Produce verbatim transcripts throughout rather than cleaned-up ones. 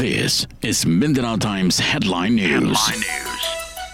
This is Mindanao Times Headline News. Headline News.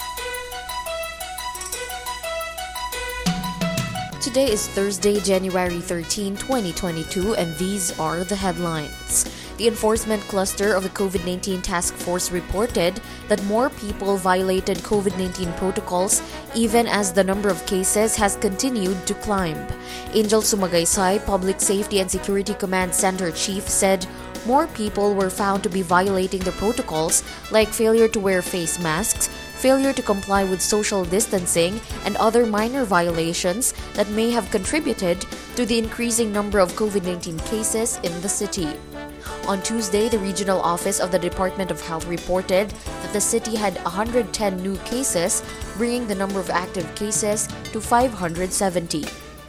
Today is Thursday, January thirteenth, twenty twenty-two, and these are the headlines. The Enforcement Cluster of the COVID nineteen Task Force reported that more people violated COVID nineteen protocols even as the number of cases has continued to climb. Angel Sumagaysay, Public Safety and Security Command Center Chief, said more people were found to be violating the protocols like failure to wear face masks, failure to comply with social distancing, and other minor violations that may have contributed to the increasing number of COVID nineteen cases in the city. On Tuesday, the regional office of the Department of Health reported that the city had one hundred ten new cases, bringing the number of active cases to five hundred seventy.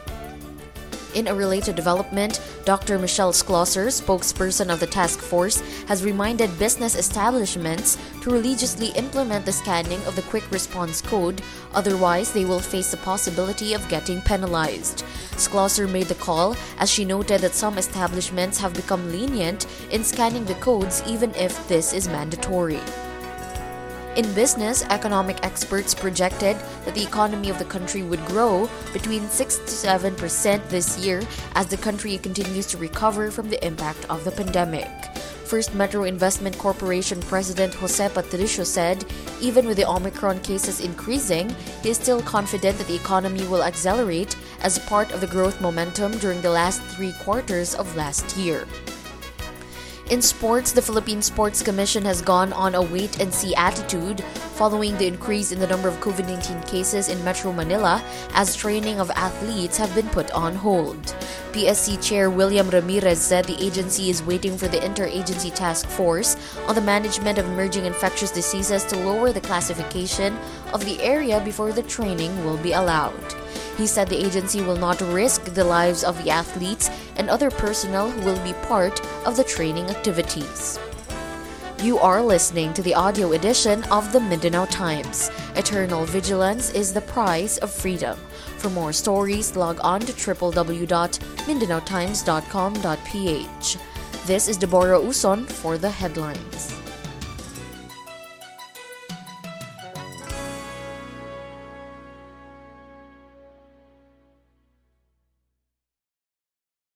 In a related development, Doctor Michelle Schlosser, spokesperson of the task force, has reminded business establishments to religiously implement the scanning of the Quick Response Code, otherwise they will face the possibility of getting penalized. Schlosser made the call as she noted that some establishments have become lenient in scanning the codes even if this is mandatory. In business, economic experts projected that the economy of the country would grow between six to seven percent this year as the country continues to recover from the impact of the pandemic. First Metro Investment Corporation President Jose Patricio said, even with the Omicron cases increasing, he is still confident that the economy will accelerate as part of the growth momentum during the last three quarters of last year. In sports, the Philippine Sports Commission has gone on a wait-and-see attitude following the increase in the number of COVID nineteen cases in Metro Manila as training of athletes have been put on hold. P S C Chair William Ramirez said the agency is waiting for the Interagency Task Force on the Management of Emerging Infectious Diseases to lower the classification of the area before the training will be allowed. He said the agency will not risk the lives of the athletes and other personnel who will be part of the training activities. You are listening to the audio edition of the Mindanao Times. Eternal vigilance is the price of freedom. For more stories, log on to w w w dot mindanao times dot com dot p h. This is Deborah Uson for the headlines.